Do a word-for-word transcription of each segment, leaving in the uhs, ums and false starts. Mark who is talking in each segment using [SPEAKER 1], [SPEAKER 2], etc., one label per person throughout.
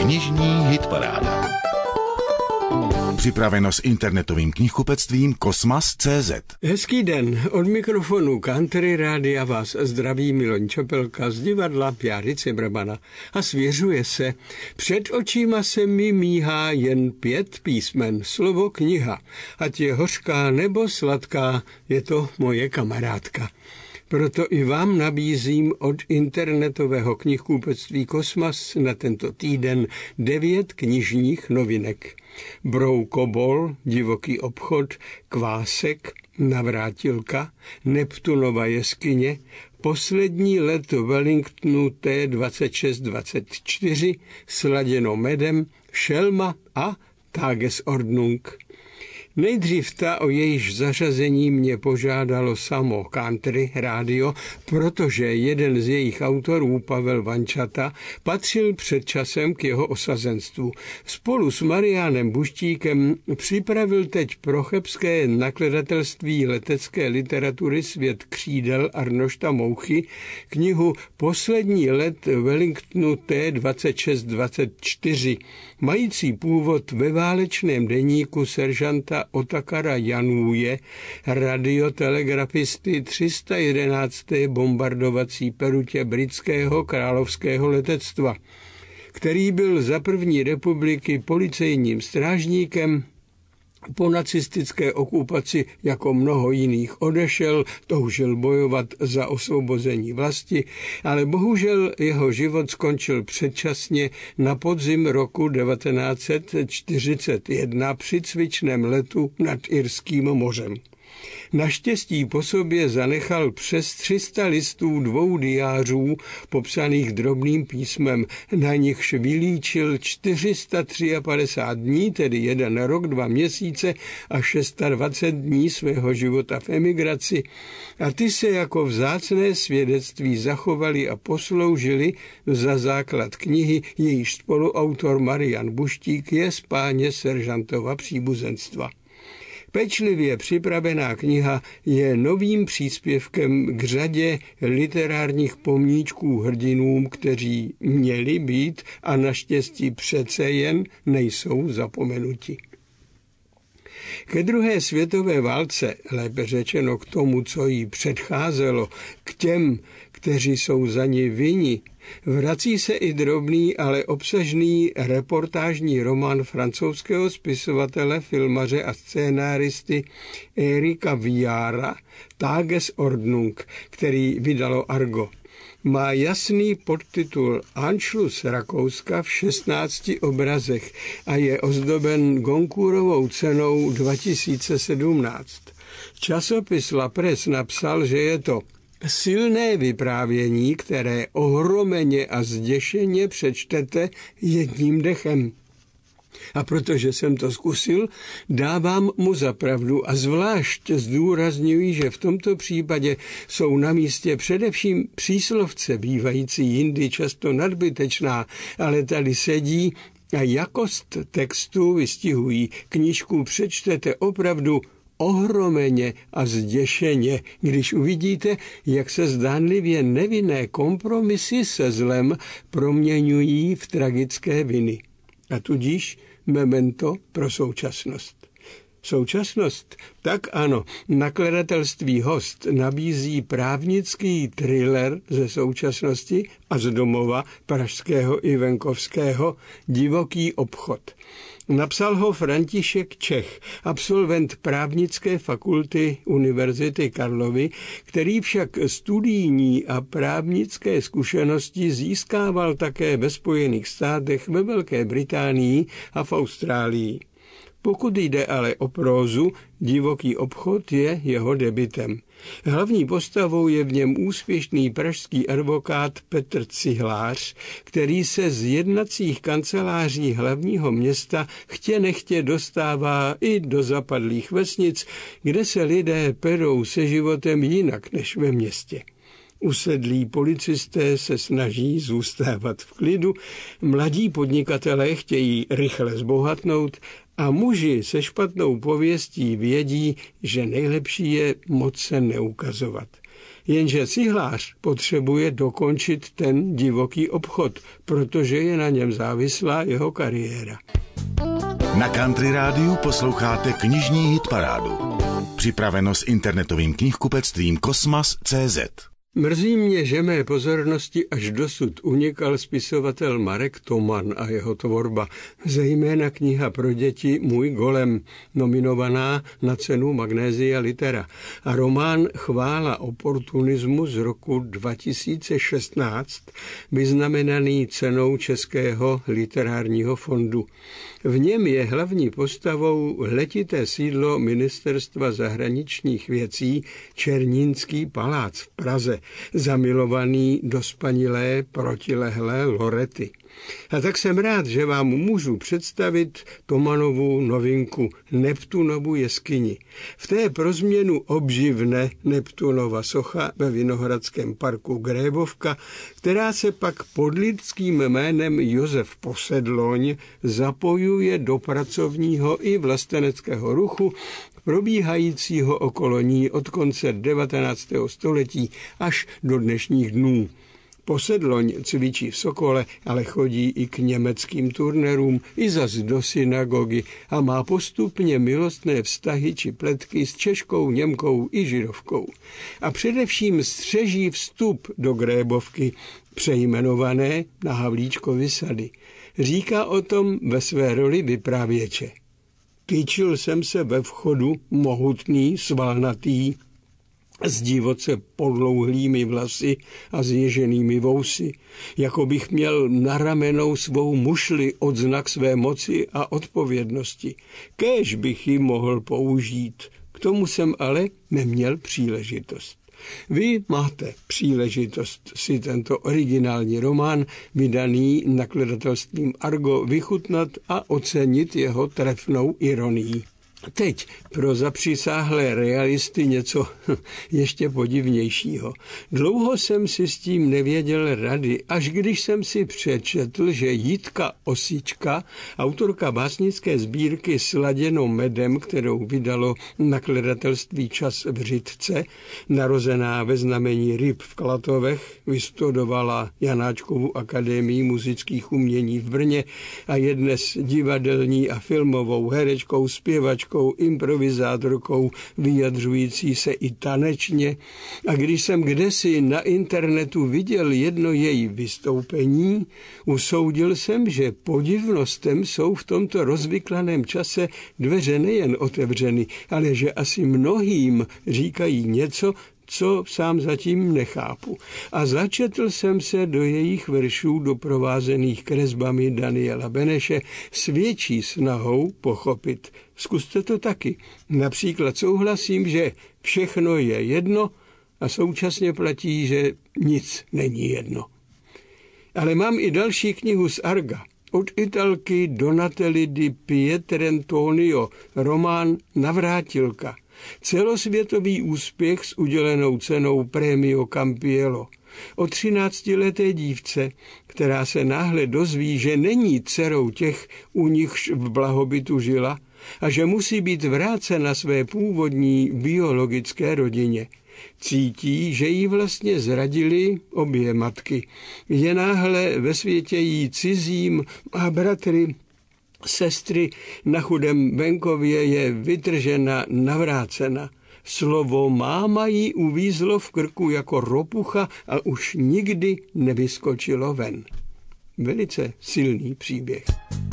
[SPEAKER 1] Knižní hitparáda. Připraveno s internetovým knihkupectvím Kosmas tečka cé zet.
[SPEAKER 2] Hezký den, od mikrofonu Country Rádia vás zdraví Miloň Čepelka z divadla Járy Brabana a svěřuje se. Před očima se mi míhá jen pět písmen, slovo kniha. Ať je hořká nebo sladká, je to moje kamarádka. Proto i vám nabízím od internetového knihkupectví Kosmas na tento týden devět knižních novinek. Broukobol, Divoký obchod, Kvásek, Navrátilka, Neptunova jeskyně, Poslední let Wellingtonu T dvacet šest dvacet čtyři, Sladěno medem, Šelma a Tagesordnung. Nejdřív ta, o jejíž zařazení mě požádalo samo Country Rádio, protože jeden z jejich autorů, Pavel Vančata, patřil před časem k jeho osazenstvu. Spolu s Mariánem Buštíkem připravil teď pro chebské nakladatelství letecké literatury Svět křídel Arnošta Mouchy knihu Poslední let Wellingtonu T dvacet šest dvacet čtyři, mající původ ve válečném deníku seržanta Otakara Januje, radiotelegrafisty tři sta jedenácté bombardovací perutě britského královského letectva, který byl za první republiky policejním strážníkem. Po nacistické okupaci jako mnoho jiných odešel, toužil bojovat za osvobození vlasti, ale bohužel jeho život skončil předčasně na podzim roku devatenáct set čtyřicet jedna při cvičném letu nad Irským mořem. Naštěstí po sobě zanechal přes tři sta listů dvou diářů popsaných drobným písmem, na nichž vylíčil čtyři sta padesát tři dní, tedy jeden rok, dva měsíce a dvacet šest dní svého života v emigraci, a ty se jako vzácné svědectví zachovali a posloužili za základ knihy, jejíž spoluautor Marián Buštík je z páně seržantova příbuzenstva. Pečlivě připravená kniha je novým příspěvkem k řadě literárních pomníčků hrdinům, kteří měli být a naštěstí přece jen nejsou zapomenuti. Ke druhé světové válce, lépe řečeno k tomu, co jí předcházelo, k těm, kteří jsou za ní vinni, vrací se i drobný, ale obsažný reportážní román francouzského spisovatele, filmaře a scénáristy Erika Viara Tagesordnung, který vydalo Argo. Má jasný podtitul Anschluss Rakouska v šestnácti obrazech a je ozdoben Goncourtovou cenou dva tisíce sedmnáct. Časopis La Presse napsal, že je to silné vyprávění, které ohromeně a zděšeně přečtete jedním dechem. A protože jsem to zkusil, dávám mu za pravdu a zvlášť zdůrazňuji, že v tomto případě jsou na místě především příslovce, bývající jindy často nadbytečná, ale tady sedí a jakost textu vystihují. Knížku přečtete opravdu ohromeně a zděšeně, když uvidíte, jak se zdánlivě nevinné kompromisy se zlem proměňují v tragické viny. A tudíž memento pro současnost. Současnost? Tak ano, nakladatelství Host nabízí právnický thriller ze současnosti a z domova pražského i venkovského Divoký obchod. Napsal ho František Čech, absolvent právnické fakulty Univerzity Karlovy, který však studijní a právnické zkušenosti získával také ve Spojených státech, ve Velké Británii a v Austrálii. Pokud jde ale o prózu, Divoký obchod je jeho debutem. Hlavní postavou je v něm úspěšný pražský advokát Petr Cihlář, který se z jednacích kanceláří hlavního města chtě nechtě dostává i do zapadlých vesnic, kde se lidé perou se životem jinak než ve městě. Usedlí policisté se snaží zůstávat v klidu, mladí podnikatelé chtějí rychle zbohatnout a muži se špatnou pověstí vědí, že nejlepší je moc se neukazovat. Jenže cihlář potřebuje dokončit ten divoký obchod, protože je na něm závislá jeho kariéra.
[SPEAKER 1] Na Country Rádiu posloucháte knižní hitparádu. Připraveno s internetovým knihkupectvím Kosmas tečka cé zet.
[SPEAKER 2] Mrzí mě, že mé pozornosti až dosud unikal spisovatel Marek Toman a jeho tvorba, zejména kniha pro děti Můj golem, nominovaná na cenu Magnesia Litera, a román Chvála oportunismu z roku dva tisíce šestnáct, vyznamenaný cenou Českého literárního fondu. V něm je hlavní postavou letité sídlo Ministerstva zahraničních věcí Černínský palác v Praze, zamilovaný do spanilé protilehlé Lorety. A tak jsem rád, že vám můžu představit Tomanovu novinku Neptunovu jeskyni. V té pro změnu obživne Neptunova socha ve Vinohradském parku Grébovka, která se pak pod lidským jménem Josef Posedloň zapojuje do pracovního i vlasteneckého ruchu, probíhajícího okolo ní od konce devatenáctého století až do dnešních dnů. Posedloň cvičí v Sokole, ale chodí i k německým turnerům, i zas do synagogy a má postupně milostné vztahy či pletky s Češkou, Němkou i Židovkou. A především střeží vstup do Grébovky, přejmenované na Havlíčkovy sady. Říká o tom ve své roli vyprávěče. Tyčil jsem se ve vchodu, mohutný, svalnatý, s divoce podlouhlými vlasy a zježenými vousy, jako bych měl na ramenou svou mušli odznak své moci a odpovědnosti. Kéž bych ji mohl použít, k tomu jsem ale neměl příležitost. Vy máte příležitost si tento originální román, vydaný nakladatelstvím Argo, vychutnat a ocenit jeho trefnou ironii. Teď pro zapřísáhlé realisty něco ještě podivnějšího. Dlouho jsem si s tím nevěděl rady, až když jsem si přečetl, že Jitka Osička, autorka básnické sbírky Sladěno medem, kterou vydalo nakladatelství Čas v Řitce, narozená ve znamení ryb v Klatovech, vystudovala Janáčkovu akademii muzických umění v Brně a je dnes divadelní a filmovou herečkou, zpěvačkou, improvizátorkou, vyjadřující se i tanečně. A když jsem kdesi na internetu viděl jedno její vystoupení, usoudil jsem, že podivnostem jsou v tomto rozvyklaném čase dveře nejen otevřeny, ale že asi mnohým říkají něco, co sám zatím nechápu. A začetl jsem se do jejich veršů doprovázených kresbami Daniela Beneše s větší snahou pochopit. Zkuste to taky. Například souhlasím, že všechno je jedno a současně platí, že nic není jedno. Ale mám i další knihu z Arga. Od Italky Donatelly di Pietrantonio, román Navrátilka. Celosvětový úspěch s udělenou cenou Premio Campiello. O třináctileté dívce, která se náhle dozví, že není dcerou těch, u nichž v blahobytu žila, a že musí být vrácena své původní biologické rodině. Cítí, že jí vlastně zradili obě matky. Je náhle ve světě jí cizím a bratry, sestry na chudém venkově je vytržena, navrácena. Slovo máma jí uvízlo v krku jako ropucha a už nikdy nevyskočilo ven. Velice silný příběh.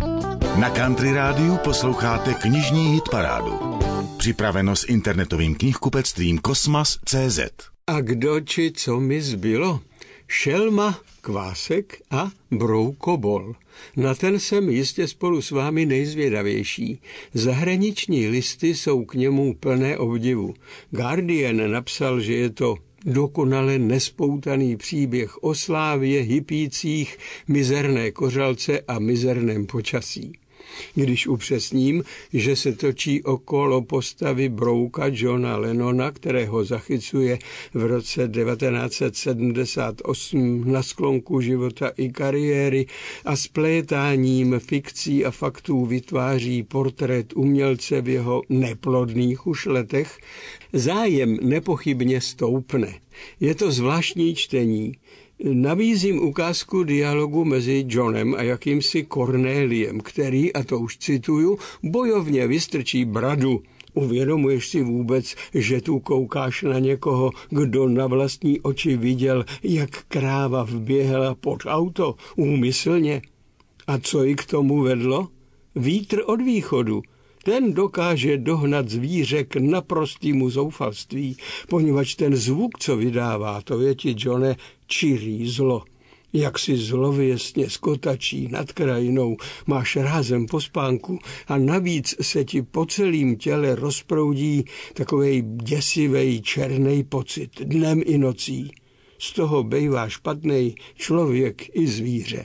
[SPEAKER 1] Na Country Rádiu posloucháte knižní hitparádu. Připraveno s internetovým knihkupectvím Kosmas tečka cé zet.
[SPEAKER 2] A kdo či co mi zbylo? Šelma, Kvásek a Broukobol. Na ten jsem jistě spolu s vámi nejzvědavější. Zahraniční listy jsou k němu plné obdivu. Guardian napsal, že je to dokonale nespoutaný příběh o slávě, hypících, mizerné kořalce a mizerném počasí. Když upřesním, že se točí okolo postavy brouka Johna Lennona, kterého zachycuje v roce devatenáct set sedmdesát osm na sklonku života i kariéry a splétáním fikcí a faktů vytváří portrét umělce v jeho neplodných už letech, zájem nepochybně stoupne. Je to zvláštní čtení. Nabízím ukázku dialogu mezi Johnem a jakýmsi Cornéliem, který, a to už cituju, bojovně vystrčí bradu. Uvědomuješ si vůbec, že tu koukáš na někoho, kdo na vlastní oči viděl, jak kráva vběhla pod auto, úmyslně? A co ji k tomu vedlo? Vítr od východu. Ten dokáže dohnat zvíře k naprostému zoufalství, poněvadž ten zvuk, co vydává, to je ti, Johne, čirý zlo. Jak si zlověstně skotačí nad krajinou, máš rázem po spánku a navíc se ti po celém těle rozproudí takovej děsivej černej pocit dnem i nocí. Z toho bejvá špatnej člověk i zvíře.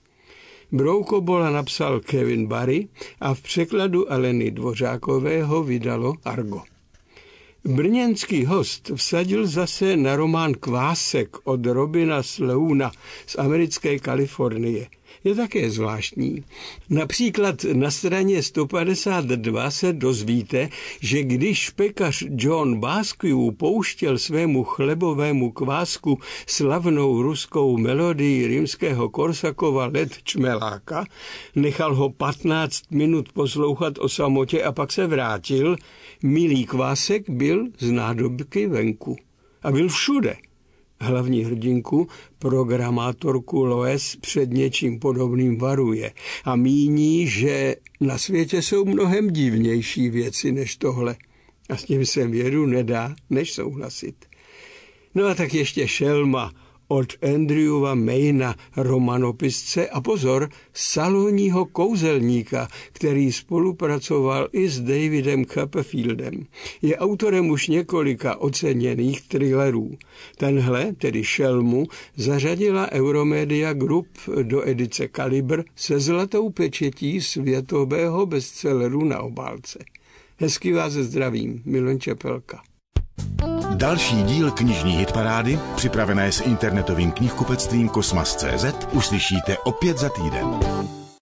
[SPEAKER 2] Broukobola napsal Kevin Barry a v překladu Aleny Dvořákové ho vydalo Argo. Brněnský host vsadil zase na román Kvásek od Robina Slouna z americké Kalifornie. Je také zvláštní. Například na straně sto padesát dva se dozvíte, že když pekař John Basquiou pouštěl svému chlebovému kvásku slavnou ruskou melodii rímského Korsakova Let čmeláka, nechal ho patnáct minut poslouchat o samotě a pak se vrátil, milý kvásek byl z nádobky venku. A byl všude. Hlavní hrdinku, programátorku Lois, před něčím podobným varuje a míní, že na světě jsou mnohem divnější věci než tohle. A s tím se věru nedá, než souhlasit. No a tak ještě Šelma od Andrewa Mayna, romanopisce a pozor, salonního kouzelníka, který spolupracoval i s Davidem Copperfieldem. Je autorem už několika oceněných thrillerů. Tenhle, tedy Šelmu, zařadila Euromedia Group do edice Kalibr se zlatou pečetí světového bestselleru na obálce. Hezky vás zdravím, Milan Čepelka.
[SPEAKER 1] Další díl knižní hitparády, připravené s internetovým knihkupectvím Kosmas tečka cé zet, uslyšíte opět za týden.